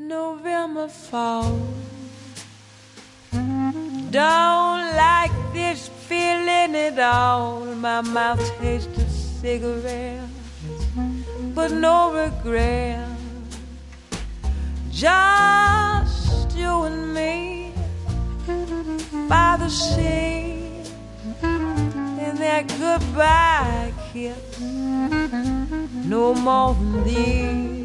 November fall. Don't like this feeling at all. My mouth tastes of cigarettes, but no regret. Just you and me by the sea, and that goodbye kiss, no more than these.